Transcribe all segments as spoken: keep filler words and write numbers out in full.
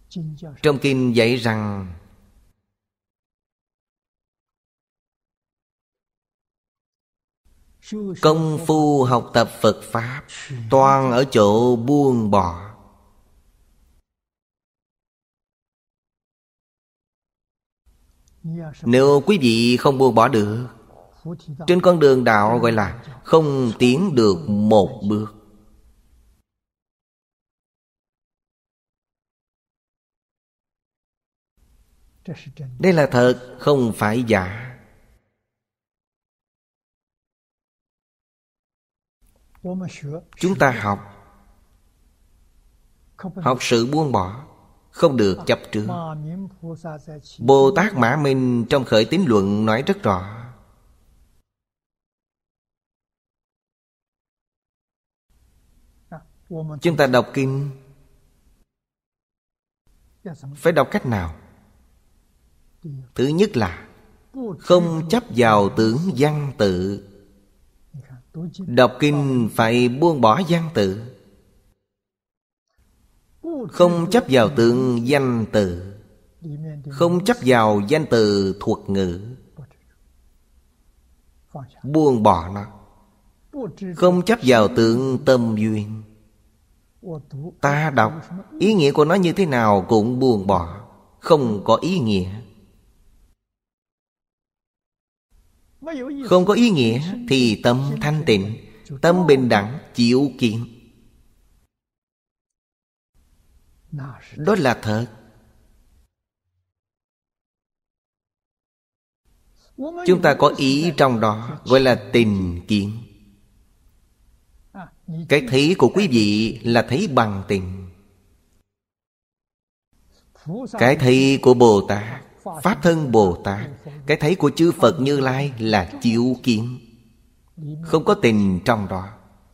Trong kinh dạy rằng công phu học tập Phật Pháp toàn ở chỗ buông bỏ. Nếu quý vị không buông bỏ được, trên con đường đạo gọi là không tiến được một bước. Đây là thật, không phải giả. Chúng ta học Học sự buông bỏ, không được chấp trước. Bồ Tát Mã Minh trong Khởi Tín Luận nói rất rõ. Chúng ta đọc kinh phải đọc cách nào? Thứ nhất là không chấp vào tưởng văn tự. Đọc kinh phải buông bỏ văn tự. Không chấp vào tượng danh từ, không chấp vào danh từ thuật ngữ, buông bỏ nó. Không chấp vào tượng tâm duyên. Ta đọc ý nghĩa của nó như thế nào cũng buông bỏ, không có ý nghĩa. Không có ý nghĩa thì tâm thanh tịnh, tâm bình đẳng, chịu kiện. Đó là thật. Chúng ta có ý trong đó, gọi là tình kiến. Cái thấy của quý vị là thấy bằng tình. Cái thấy của Bồ Tát, Pháp Thân Bồ Tát, cái thấy của chư Phật Như Lai là chiếu kiến, không có tình trong đó.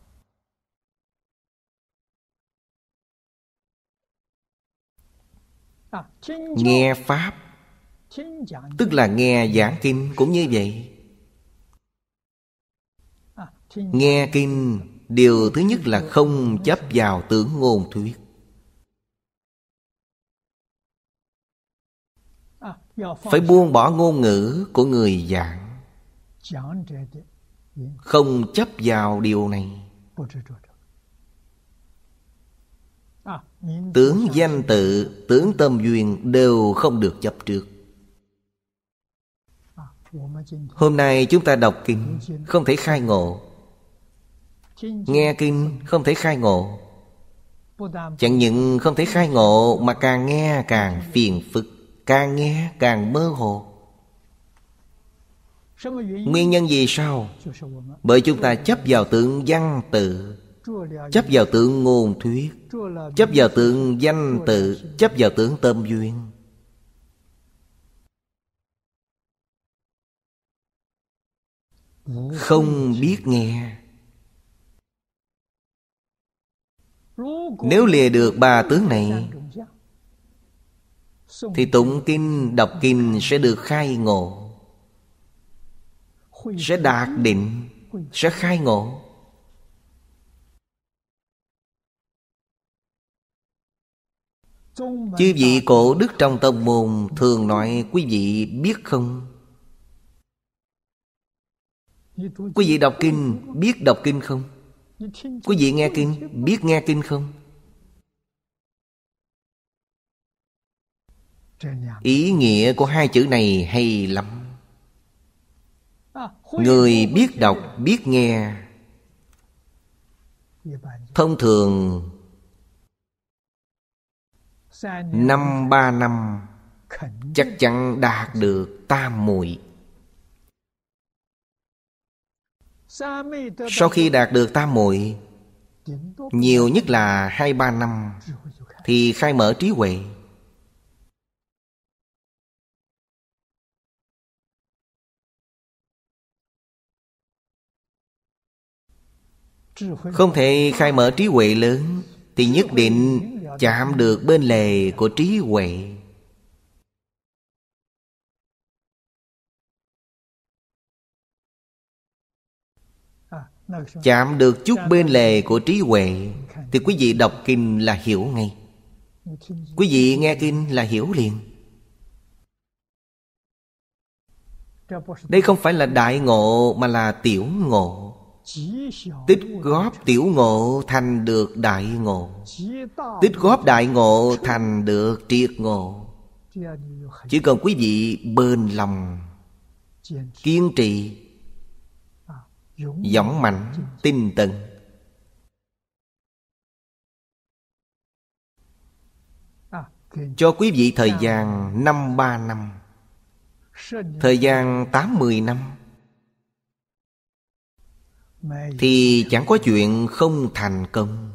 Nghe Pháp, tức là nghe giảng kinh cũng như vậy. Nghe kinh, điều thứ nhất là không chấp vào tưởng ngôn thuyết. Phải buông bỏ ngôn ngữ của người giảng, không chấp vào điều này. Tướng danh tự, tướng tâm duyên đều không được chấp trước. Hôm nay chúng ta đọc kinh không thể khai ngộ, nghe kinh không thể khai ngộ. Chẳng những không thể khai ngộ mà càng nghe càng phiền phức, càng nghe càng mơ hồ. Nguyên nhân vì sao? Bởi chúng ta chấp vào tượng văn tự, chấp vào tượng ngôn thuyết, chấp vào tượng danh tự, chấp vào tượng tâm duyên. Không biết nghe. Nếu lìa được ba tướng này thì tụng kinh, đọc kinh sẽ được khai ngộ, sẽ đạt định, sẽ khai ngộ. Chư vị cổ đức trong tông môn thường nói quý vị biết không? Quý vị đọc kinh biết đọc kinh không? Quý vị nghe kinh biết nghe kinh không? Ý nghĩa của hai chữ này hay lắm. Người biết đọc biết nghe thông thường năm ba năm chắc chắn đạt được tam muội. Sau khi đạt được tam muội, nhiều nhất là hai ba năm thì khai mở trí huệ. Không thể khai mở trí huệ lớn thì nhất định chạm được bên lề của trí huệ. Chạm được chút bên lề của trí huệ thì quý vị đọc kinh là hiểu ngay. Quý vị nghe kinh là hiểu liền. Đây không phải là đại ngộ mà là tiểu ngộ. Tích góp tiểu ngộ thành được đại ngộ, tích góp đại ngộ thành được triệt ngộ. Chỉ cần quý vị bền lòng, kiên trì, dũng mạnh, tinh tấn, cho quý vị thời gian năm ba năm, thời gian tám mười năm, thì chẳng có chuyện không thành công.